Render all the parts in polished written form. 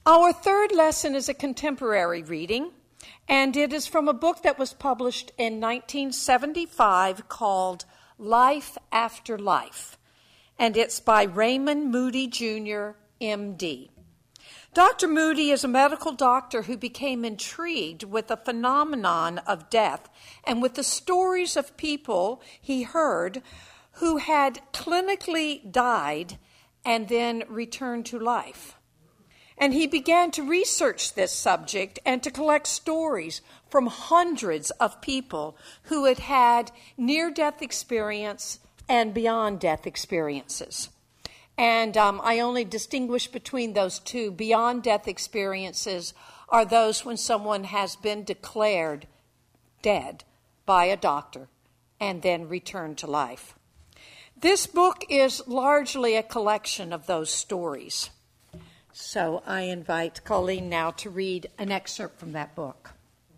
Our third lesson is a contemporary reading, and it is from a book that was published in 1975 called Life After Life, and it's by Raymond Moody, Jr., M.D. Dr. Moody is a medical doctor who became intrigued with the phenomenon of death and with the stories of people he heard who had clinically died and then returned to life. And he began to research this subject and to collect stories from hundreds of people who had had near-death experience and beyond-death experiences. And I only distinguish between those two. Beyond-death experiences are those when someone has been declared dead by a doctor and then returned to life. This book is largely a collection of those stories. So I invite Colleen now to read an excerpt from that book.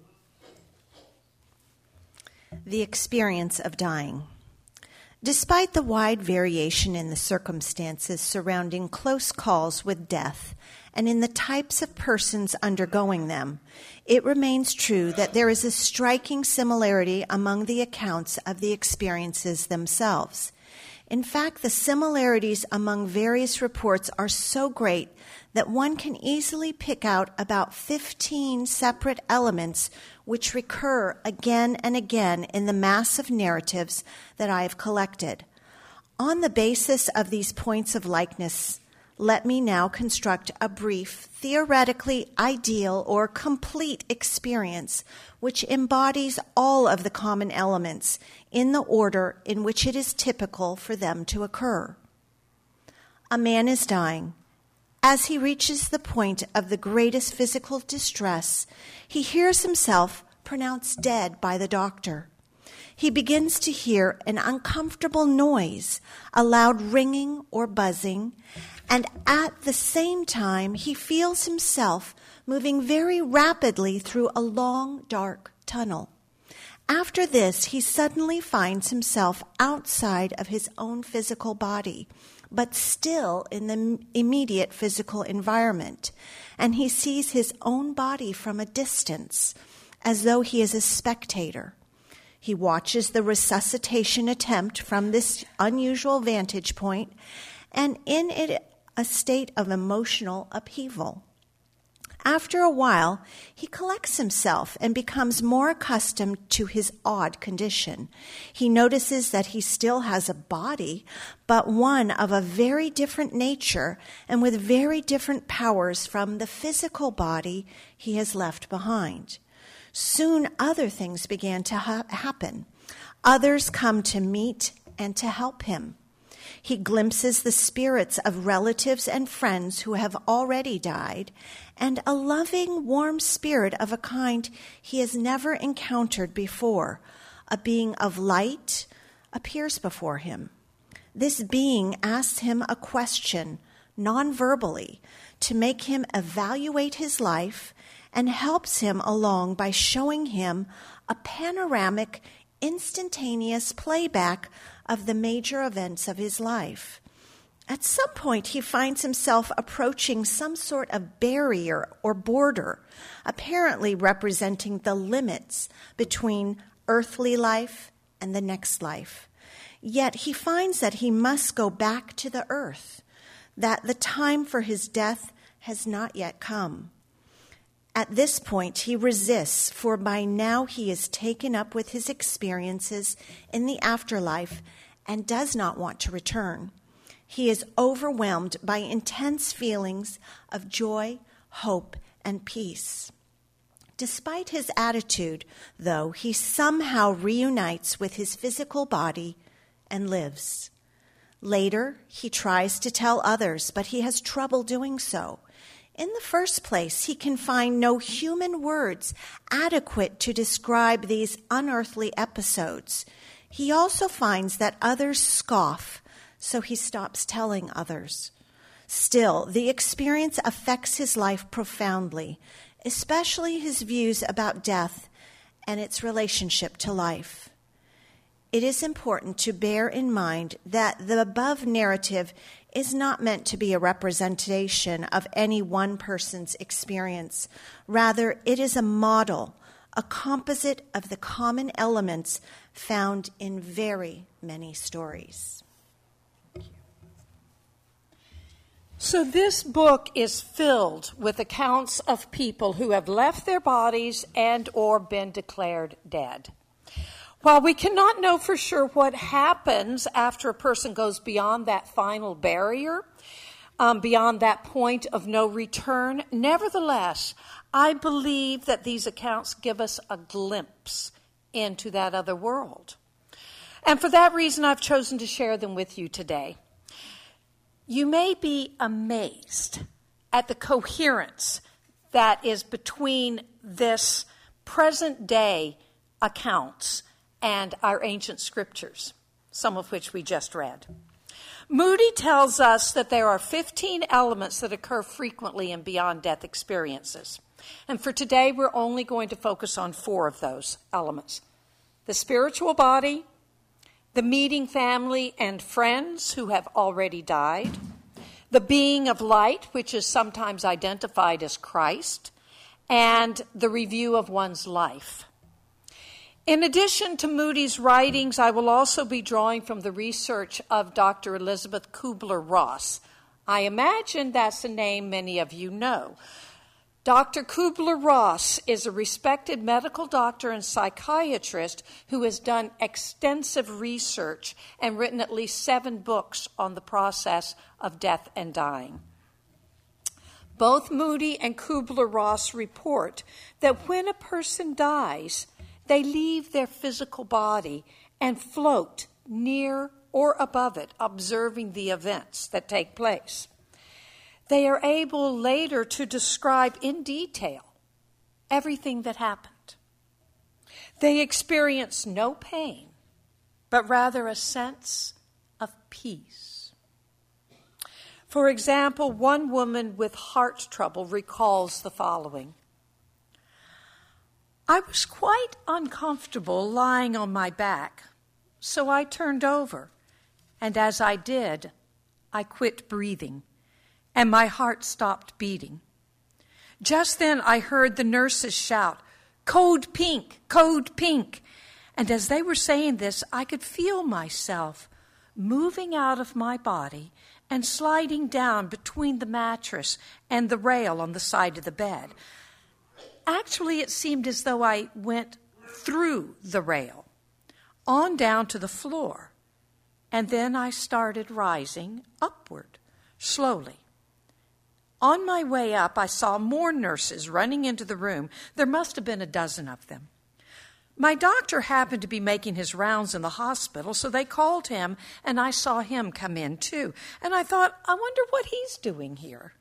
The experience of dying. Despite the wide variation in the circumstances surrounding close calls with death and in the types of persons undergoing them, it remains true that there is a striking similarity among the accounts of the experiences themselves. In fact, the similarities among various reports are so great that one can easily pick out about 15 separate elements which recur again and again in the mass of narratives that I have collected. On the basis of these points of likeness, let me now construct a brief, theoretically ideal or complete experience which embodies all of the common elements in the order in which it is typical for them to occur. A man is dying. As he reaches the point of the greatest physical distress, he hears himself pronounced dead by the doctor. He begins to hear an uncomfortable noise, a loud ringing or buzzing, and at the same time he feels himself moving very rapidly through a long, dark tunnel. After this, he suddenly finds himself outside of his own physical body, but still in the immediate physical environment, and he sees his own body from a distance, as though he is a spectator. He watches the resuscitation attempt from this unusual vantage point, and in it a state of emotional upheaval. After a while, he collects himself and becomes more accustomed to his odd condition. He notices that he still has a body, but one of a very different nature and with very different powers from the physical body he has left behind. Soon other things began to happen. Others come to meet and to help him. He glimpses the spirits of relatives and friends who have already died, and a loving, warm spirit of a kind he has never encountered before, a being of light, appears before him. This being asks him a question, non-verbally, to make him evaluate his life and helps him along by showing him a panoramic, instantaneous playback of the major events of his life. At some point, he finds himself approaching some sort of barrier or border, apparently representing the limits between earthly life and the next life. Yet he finds that he must go back to the earth, that the time for his death has not yet come. At this point, he resists, for by now he is taken up with his experiences in the afterlife and does not want to return. He is overwhelmed by intense feelings of joy, hope, and peace. Despite his attitude, though, he somehow reunites with his physical body and lives. Later, he tries to tell others, but he has trouble doing so. In the first place, he can find no human words adequate to describe these unearthly episodes. He also finds that others scoff, so he stops telling others. Still, the experience affects his life profoundly, especially his views about death and its relationship to life. It is important to bear in mind that the above narrative is not meant to be a representation of any one person's experience. Rather, it is a model, a composite of the common elements found in very many stories. So this book is filled with accounts of people who have left their bodies and or been declared dead. While we cannot know for sure what happens after a person goes beyond that final barrier, beyond that point of no return, nevertheless, I believe that these accounts give us a glimpse into that other world. And for that reason, I've chosen to share them with you today. You may be amazed at the coherence that is between this present day accounts and our ancient scriptures, some of which we just read. Moody tells us that there are 15 elements that occur frequently in beyond death experiences. And for today, we're only going to focus on 4 of those elements: the spiritual body, the meeting family and friends who have already died, the being of light, which is sometimes identified as Christ, and the review of one's life. In addition to Moody's writings, I will also be drawing from the research of Dr. Elizabeth Kubler-Ross. I imagine that's a name many of you know. Dr. Kubler-Ross is a respected medical doctor and psychiatrist who has done extensive research and written at least 7 books on the process of death and dying. Both Moody and Kubler-Ross report that when a person dies, they leave their physical body and float near or above it, observing the events that take place. They are able later to describe in detail everything that happened. They experience no pain, but rather a sense of peace. For example, one woman with heart trouble recalls the following: I was quite uncomfortable lying on my back, so I turned over, and as I did, I quit breathing, and my heart stopped beating. Just then I heard the nurses shout, "Code pink, code pink." And as they were saying this, I could feel myself moving out of my body and sliding down between the mattress and the rail on the side of the bed. Actually, it seemed as though I went through the rail, on down to the floor, and then I started rising upward, slowly. On my way up, I saw more nurses running into the room. There must have been a dozen of them. My doctor happened to be making his rounds in the hospital, so they called him, and I saw him come in too. And I thought, I wonder what he's doing here.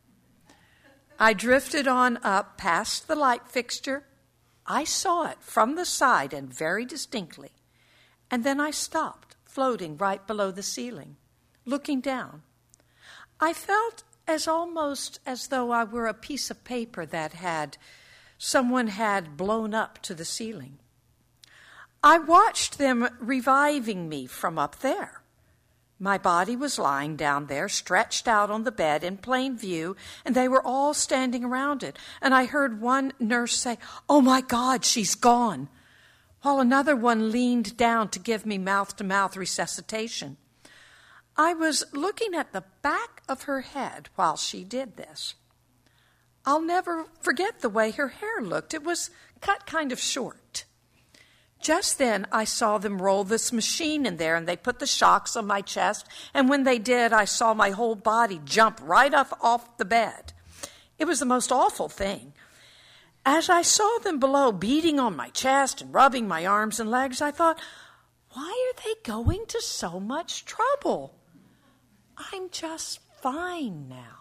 I drifted on up past the light fixture. I saw it from the side and very distinctly. And then I stopped, floating right below the ceiling, looking down. I felt almost as though I were a piece of paper that someone had blown up to the ceiling. I watched them reviving me from up there. My body was lying down there, stretched out on the bed in plain view, and they were all standing around it. And I heard one nurse say, "Oh my God, she's gone," while another one leaned down to give me mouth-to-mouth resuscitation. I was looking at the back of her head while she did this. I'll never forget the way her hair looked. It was cut kind of short. Just then, I saw them roll this machine in there, and they put the shocks on my chest, and when they did, I saw my whole body jump right off the bed. It was the most awful thing. As I saw them below, beating on my chest and rubbing my arms and legs, I thought, why are they going to so much trouble? I'm just fine now.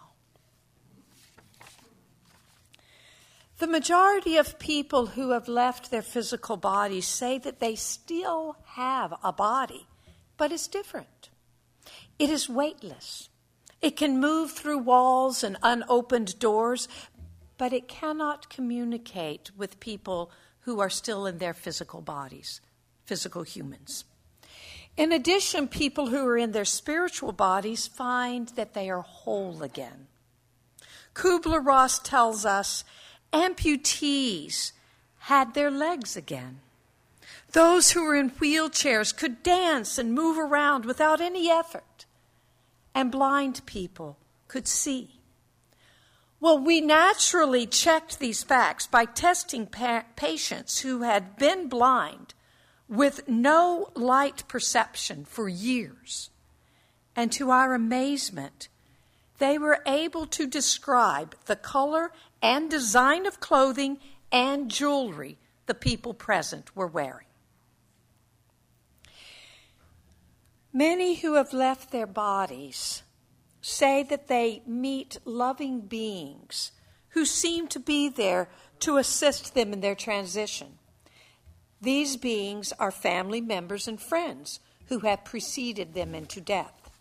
The majority of people who have left their physical bodies say that they still have a body, but it's different. It is weightless. It can move through walls and unopened doors, but it cannot communicate with people who are still in their physical bodies, physical humans. In addition, people who are in their spiritual bodies find that they are whole again. Kubler-Ross tells us amputees had their legs again. Those who were in wheelchairs could dance and move around without any effort. And blind people could see. Well, we naturally checked these facts by testing patients who had been blind with no light perception for years. And to our amazement, they were able to describe the color and design of clothing and jewelry the people present were wearing. Many who have left their bodies say that they meet loving beings who seem to be there to assist them in their transition. These beings are family members and friends who have preceded them into death.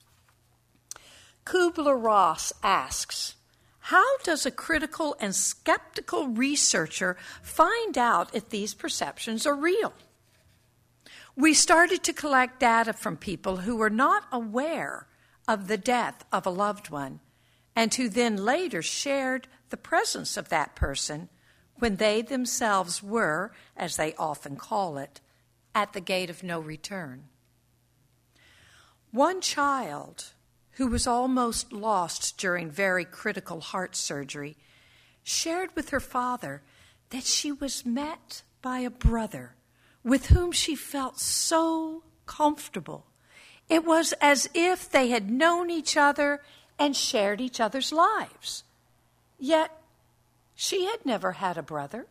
Kubler-Ross asks, how does a critical and skeptical researcher find out if these perceptions are real? We started to collect data from people who were not aware of the death of a loved one and who then later shared the presence of that person when they themselves were, as they often call it, at the gate of no return. One child who was almost lost during very critical heart surgery shared with her father that she was met by a brother with whom she felt so comfortable. It was as if they had known each other and shared each other's lives. Yet, she had never had a brother.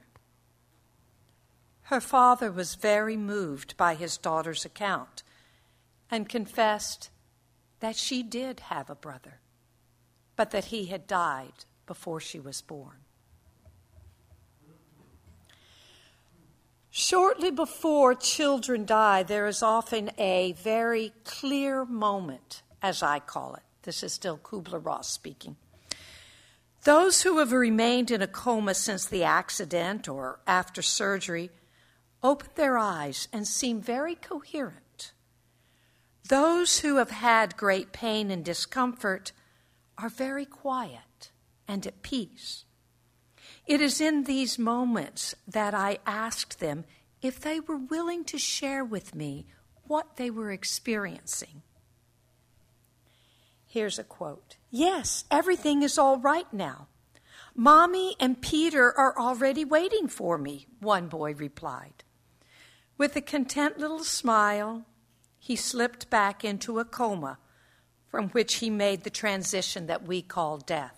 Her father was very moved by his daughter's account and confessed that she did have a brother, but that he had died before she was born. Shortly before children die, there is often a very clear moment, as I call it. This is still Kubler-Ross speaking. Those who have remained in a coma since the accident or after surgery open their eyes and seem very coherent. Those who have had great pain and discomfort are very quiet and at peace. It is in these moments that I asked them if they were willing to share with me what they were experiencing. Here's a quote. "Yes, everything is all right now. Mommy and Peter are already waiting for me," one boy replied. With a content little smile, he slipped back into a coma from which he made the transition that we call death.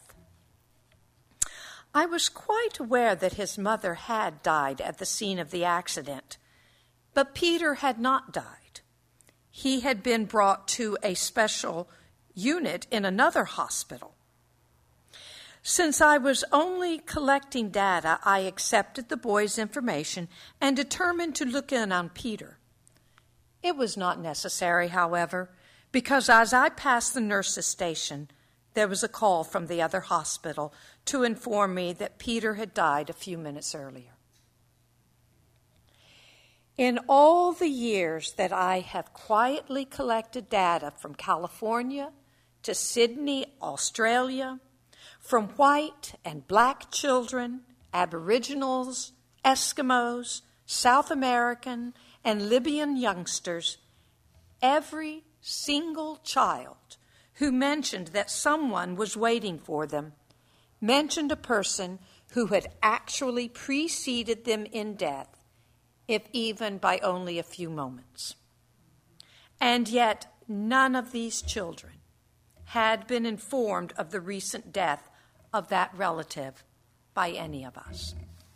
I was quite aware that his mother had died at the scene of the accident, but Peter had not died. He had been brought to a special unit in another hospital. Since I was only collecting data, I accepted the boy's information and determined to look in on Peter. It was not necessary, however, because as I passed the nurse's station, there was a call from the other hospital to inform me that Peter had died a few minutes earlier. In all the years that I have quietly collected data from California to Sydney, Australia, from white and black children, Aboriginals, Eskimos, South American, and Libyan youngsters, every single child who mentioned that someone was waiting for them mentioned a person who had actually preceded them in death, if even by only a few moments. And yet, none of these children had been informed of the recent death of that relative by any of us.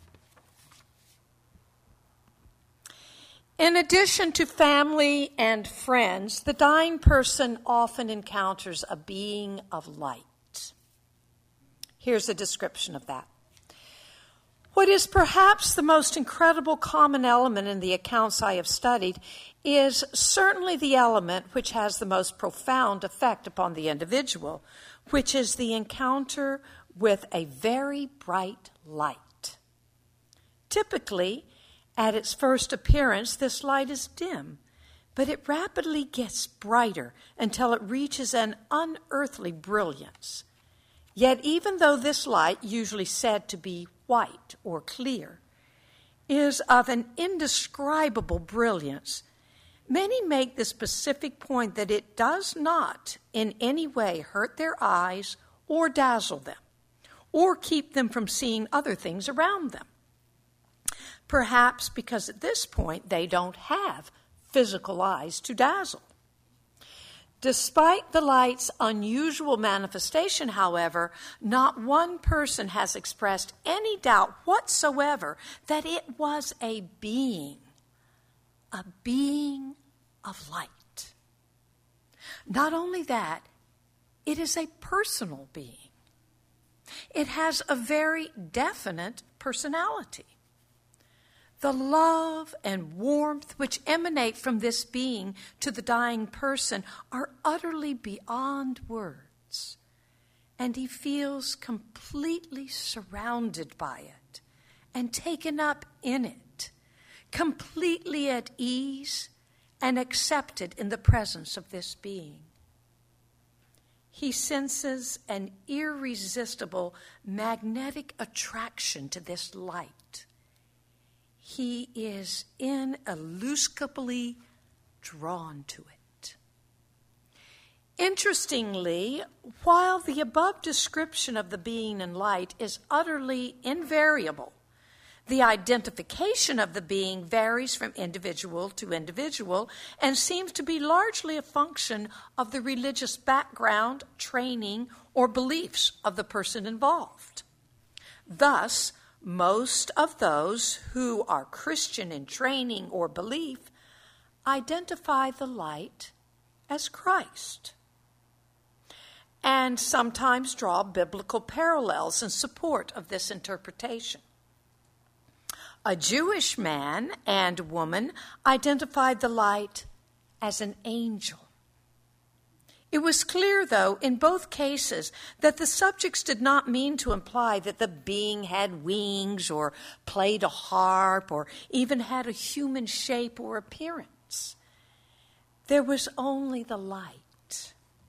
In addition to family and friends, the dying person often encounters a being of light. Here's a description of that. What is perhaps the most incredible common element in the accounts I have studied is certainly the element which has the most profound effect upon the individual, which is the encounter with a very bright light. Typically, at its first appearance, this light is dim, but it rapidly gets brighter until it reaches an unearthly brilliance. Yet even though this light, usually said to be white or clear, is of an indescribable brilliance, many make the specific point that it does not in any way hurt their eyes or dazzle them, or keep them from seeing other things around them. Perhaps because at this point they don't have physical eyes to dazzle. Despite the light's unusual manifestation, however, not one person has expressed any doubt whatsoever that it was a being of light. Not only that, it is a personal being. It has a very definite personality. The love and warmth which emanate from this being to the dying person are utterly beyond words, and he feels completely surrounded by it and taken up in it, completely at ease and accepted in the presence of this being. He senses an irresistible magnetic attraction to this light. He is ineluctably drawn to it. Interestingly, while the above description of the being in light is utterly invariable, the identification of the being varies from individual to individual and seems to be largely a function of the religious background, training, or beliefs of the person involved. Thus, most of those who are Christian in training or belief identify the light as Christ, and sometimes draw biblical parallels in support of this interpretation. A Jewish man and woman identified the light as an angel. It was clear, though, in both cases that the subjects did not mean to imply that the being had wings or played a harp or even had a human shape or appearance. There was only the light.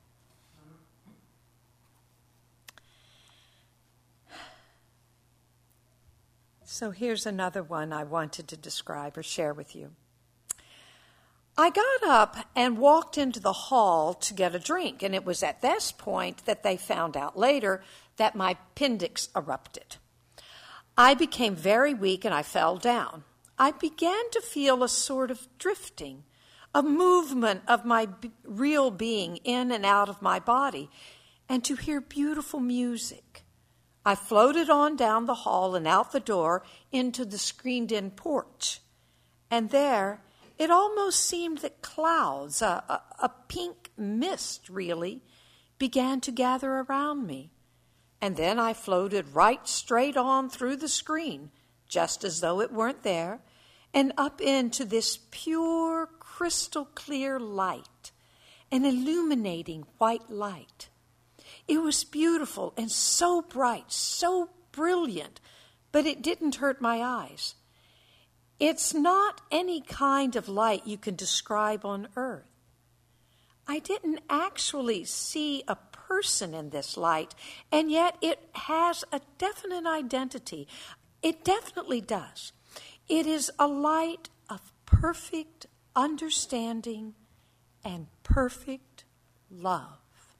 So here's another one I wanted to describe or share with you. I got up and walked into the hall to get a drink, and it was at this point that they found out later that my appendix erupted. I became very weak and I fell down. I began to feel a sort of drifting, a movement of my real being in and out of my body, and to hear beautiful music. I floated on down the hall and out the door into the screened-in porch, and there it almost seemed that clouds, a pink mist really, began to gather around me. And then I floated right straight on through the screen, just as though it weren't there, and up into this pure, crystal clear light, an illuminating white light. It was beautiful and so bright, so brilliant, but it didn't hurt my eyes. It's not any kind of light you can describe on earth. I didn't actually see a person in this light, and yet it has a definite identity. It definitely does. It is a light of perfect understanding and perfect love.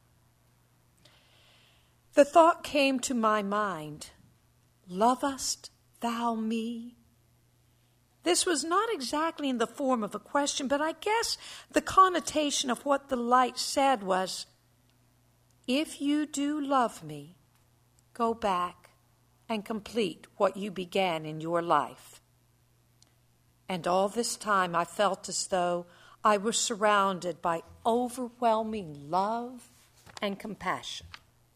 The thought came to my mind, "Lovest thou me?" This was not exactly in the form of a question, but I guess the connotation of what the light said was, if you do love me, go back and complete what you began in your life. And all this time I felt as though I was surrounded by overwhelming love and compassion.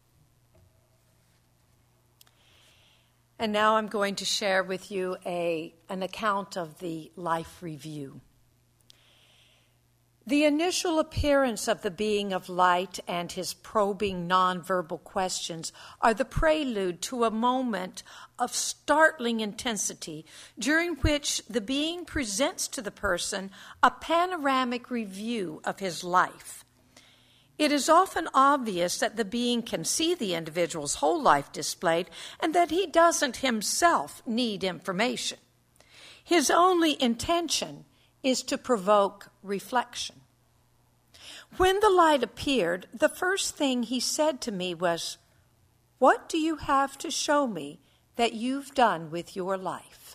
And now I'm going to share with you an account of the Life Review. The initial appearance of the being of light and his probing nonverbal questions are the prelude to a moment of startling intensity during which the being presents to the person a panoramic review of his life. It is often obvious that the being can see the individual's whole life displayed and that he doesn't himself need information. His only intention is to provoke reflection. When the light appeared, the first thing he said to me was, "What do you have to show me that you've done with your life?"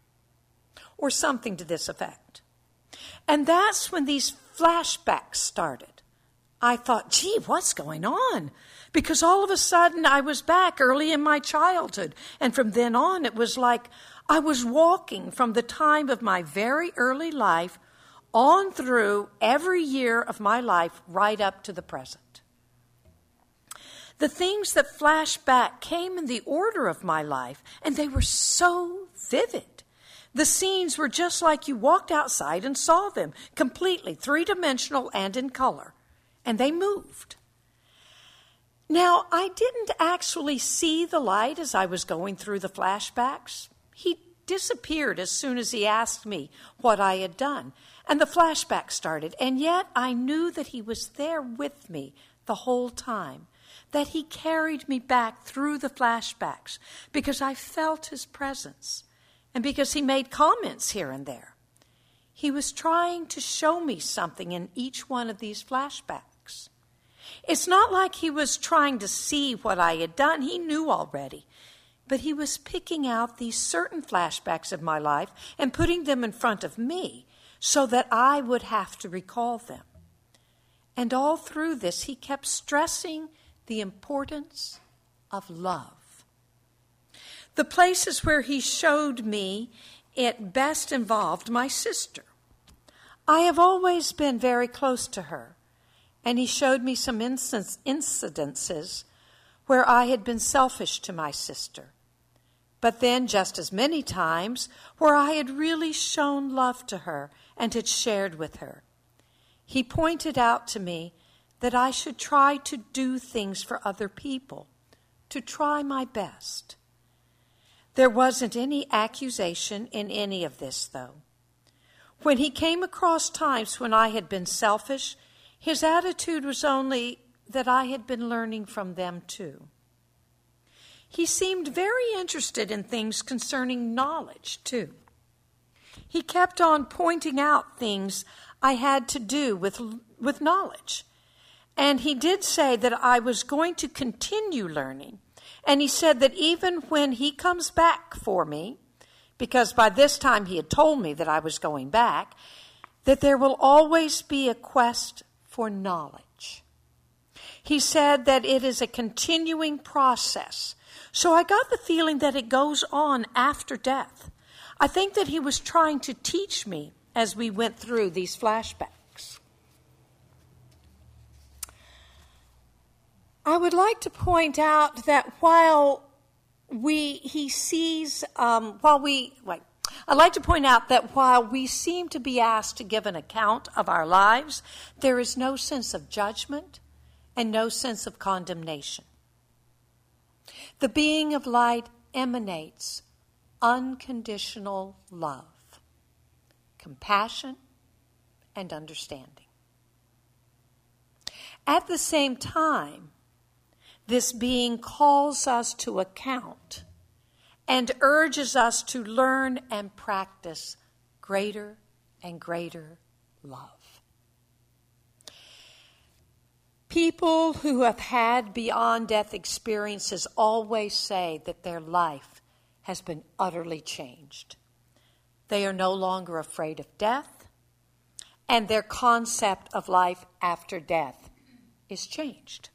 Or something to this effect. And that's when these flashbacks started. I thought, gee, what's going on? Because all of a sudden I was back early in my childhood. And from then on, it was like I was walking from the time of my very early life on through every year of my life right up to the present. The things that flashed back came in the order of my life, and they were so vivid. The scenes were just like you walked outside and saw them, completely three-dimensional and in color, and they moved. Now, I didn't actually see the light as I was going through the flashbacks. He disappeared as soon as he asked me what I had done, and the flashback started. And yet I knew that he was there with me the whole time, that he carried me back through the flashbacks because I felt his presence and because he made comments here and there. He was trying to show me something in each one of these flashbacks. It's not like he was trying to see what I had done. He knew already. But he was picking out these certain flashbacks of my life and putting them in front of me so that I would have to recall them. And all through this, he kept stressing the importance of love. The places where he showed me it best involved my sister. I have always been very close to her, and he showed me some incidences where I had been selfish to my sister. But then just as many times where I had really shown love to her and had shared with her. He pointed out to me that I should try to do things for other people, to try my best. There wasn't any accusation in any of this, though. When he came across times when I had been selfish, his attitude was only that I had been learning from them too. He seemed very interested in things concerning knowledge, too. He kept on pointing out things I had to do with knowledge. And he did say that I was going to continue learning. And he said that even when he comes back for me, because by this time he had told me that I was going back, that there will always be a quest for knowledge. He said that it is a continuing process. So I got the feeling that it goes on after death. I think that he was trying to teach me as we went through these flashbacks. I would like to point out that while we seem to be asked to give an account of our lives, there is no sense of judgment and no sense of condemnation. The being of light emanates unconditional love, compassion, and understanding. At the same time, this being calls us to account and urges us to learn and practice greater and greater love. People who have had beyond-death experiences always say that their life has been utterly changed. They are no longer afraid of death, and their concept of life after death is changed.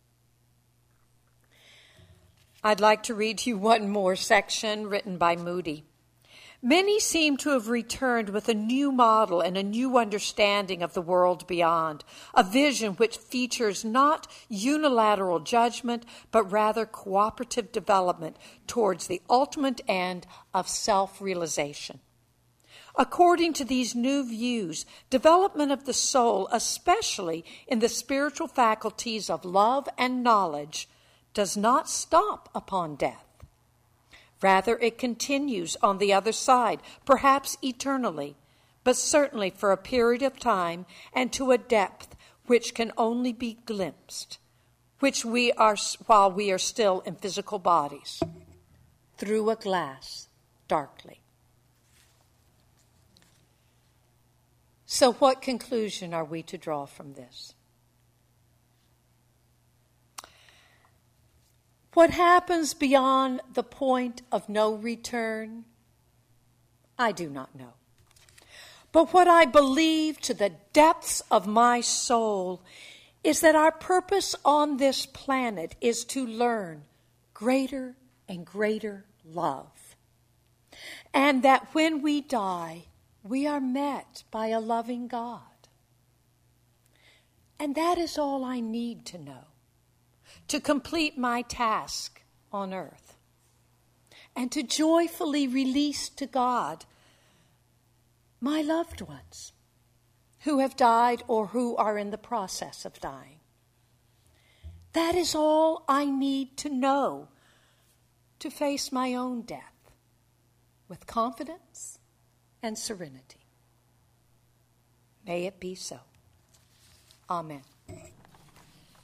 I'd like to read to you one more section written by Moody. Many seem to have returned with a new model and a new understanding of the world beyond, a vision which features not unilateral judgment, but rather cooperative development towards the ultimate end of self-realization. According to these new views, development of the soul, especially in the spiritual faculties of love and knowledge, does not stop upon death. Rather, it continues on the other side, perhaps eternally, but certainly for a period of time and to a depth which can only be glimpsed, while we are still in physical bodies, through a glass, darkly. So what conclusion are we to draw from this? What happens beyond the point of no return, I do not know. But what I believe to the depths of my soul is that our purpose on this planet is to learn greater and greater love. And that when we die, we are met by a loving God. And that is all I need to know to complete my task on earth and to joyfully release to God my loved ones who have died or who are in the process of dying. That is all I need to know to face my own death with confidence and serenity. May it be so. Amen.